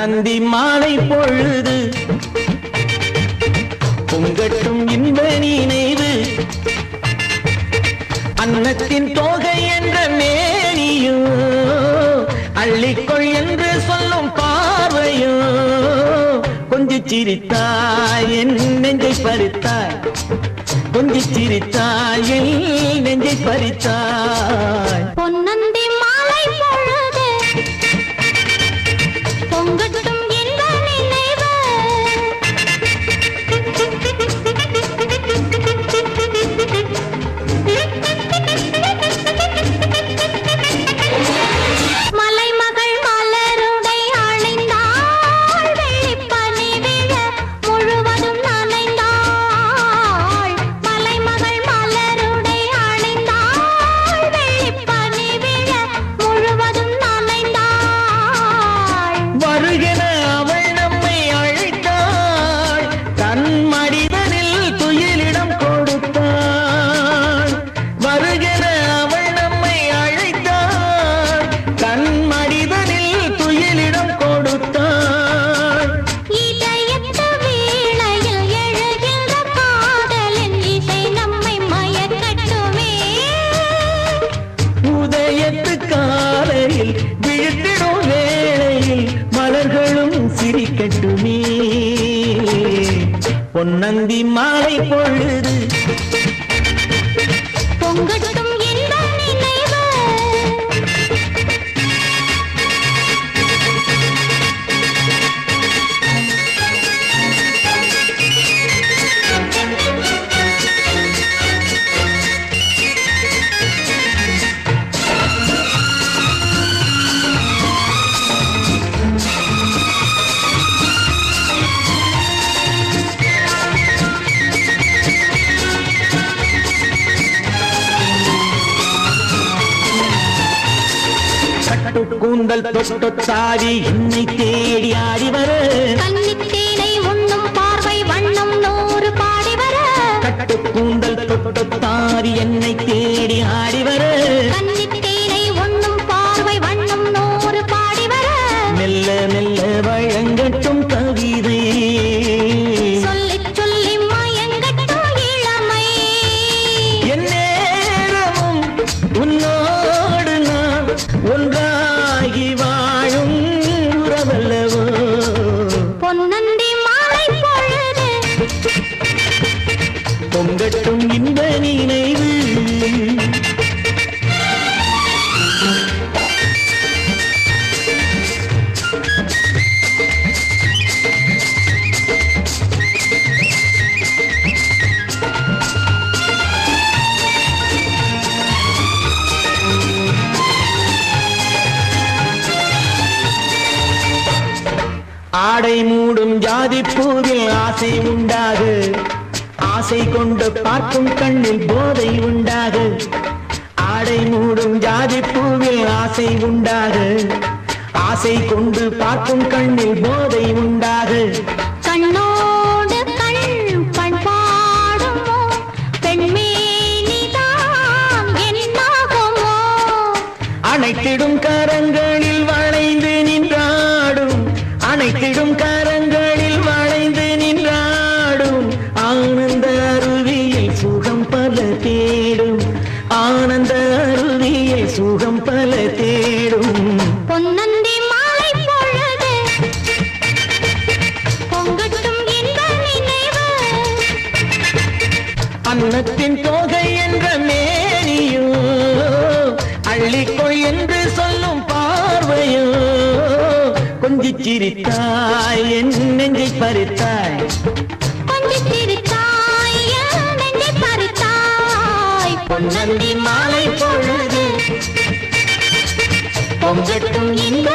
பொன்னந்தி மாலை பொழுது பொங்கட்டும் இன்ப நினைவு அன்னத்தின் தோகை என்ற மேனியோ அள்ளிக்கொள் என்று சொல்லும் பார்வையோ கொஞ்சி சிரித்தாய் என் நெஞ்சை பறித்தாய் கொஞ்சி சிரித்தாய் என் நெஞ்சை பறித்தாய் பொன்னந்தி மாலை பொழுது பொங்கட்டும் இன்ப நினைவு மலைமகள் மலருடை அணிந்தாள் வெள்ளிப்பனி விழ முழுவதும் நனைந்தாள் மலைமகள் மலருடை அணிந்தாள் வெள்ளிப்பனி விழ முழுவதும் நனைந்தாள் வருகிற அவள் நம்மை அழைத்தாள் தன் மடிதனில் துயிலிடம் கொடுத்தாள் வருகிற அவள் நம்மை அழைத்தாள் தன் மடிதனில் துயிலிடம் கொடுத்தாள் இதயத்து வீணையில் எழுகின்ற காதலின் இசை நம்மை மயக்கட்டுமே உதயத்து காலையில் விழுத்திடும் வேளையில் மலர்களும் சிரிக்கட்டுமே பொன்னந்தி மாலை பொழுது பொங்கட்டும் இன்ப நினைவு கட்டு கூந்தல் தொட்டு சாரி என்னை தேடி ஆடி வர கன்னித்தேனை உண்ணும் பார்வை வண்ணம் நூறு பாடி வர கட்டு கூந்தல் தொட்டு சாரி என்னை தேடி ஆடி வர கன்னித்தேனை உண்ணும் பார்வை வண்ணம் நூறு பாடி வர மெல்ல மெல்ல வழங்கட்டும் கவிதை சொல்லி சொல்லி மயங்கட்டும் இளமை என் நேரமும் உன்னோடு நான் ஒன்றாகி வாழும் உறவல்லவோ பொன்னந்தி மாலை பொழுது பொங்கட்டும் இன்ப நினைவு ஆடை மூடும் ஜாதி பூவில் ஆசை உண்டாகு ஆசை கொண்டு பார்க்கும் கண்ணில் போதை உண்டாகு ஆடை மூடும் ஜாதி பூவில் ஆசை உண்டாகு ஆசை கொண்டு பார்க்கும் கண்ணில் போதை உண்டாகு கண்ணோடு கண் பண்பாடுமோ பெண்மேனிதான் என்னாகுமோ அனைத்திடும் கரங்களில் வளைந்து நின்றாடும் அனைத்திடும் கரங்களில் வளைந்து நின்றாடும் ஆனந்த அருவியில் சுகம் பல தேடும் ஆனந்த அருவியில் சுகம் பல தேடும் பொன்னந்தி மாலை பொழுது பொங்கட்டும் இன்ப நினைவு அன்னத்தின் தோகை என்ற மேனியோ அள்ளிக்கொள் என்று சொல்லும் பார்வையோ கொஞ்சி சிரித்தாய் என் நெஞ்சை பறித்தாய் கொஞ்சி சிரித்தாய் என் நெஞ்சை பறித்தாய் பொன்னந்தி மாலை பொழுது பொங்கட்டும் இன்ப